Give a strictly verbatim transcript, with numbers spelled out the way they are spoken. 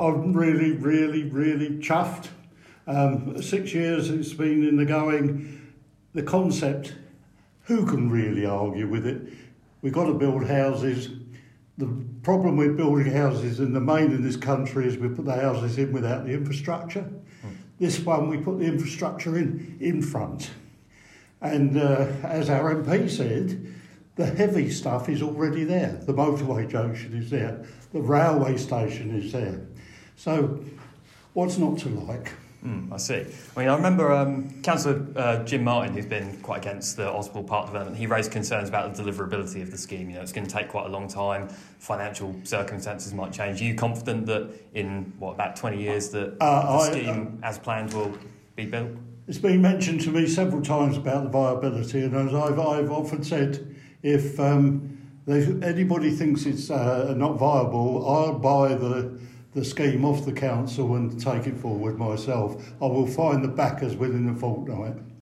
I'm really, really, really chuffed. Um, six years it's been in the going. The concept, who can really argue with it? We've got to build houses. The problem with building houses in the main in this country is we put the houses in without the infrastructure. Mm. This one, we put the infrastructure in in front. And uh, as our M P said, the heavy stuff is already there. The motorway junction is there. The railway station is there. So what's not to like? Mm, I see. I mean, I remember um, Councillor uh, Jim Martin, who's been quite against the Oswald Park development, he raised concerns about the deliverability of the scheme. You know, it's going to take quite a long time. Financial circumstances might change. Are you confident that in, what, about twenty years that uh, the scheme, I, uh, as planned, will be built? It's been mentioned to me several times about the viability, and as I've, I've often said, if, um, if anybody thinks it's uh, not viable, I'll buy the... the scheme off the council and take it forward myself. I will find the backers within a fortnight.